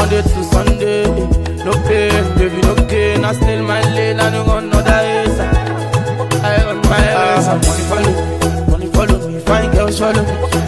Monday to Sunday. No pain, baby, no gain. I still my lane, I don't want another ace. I run my race. Money follow me, fine girls follow me.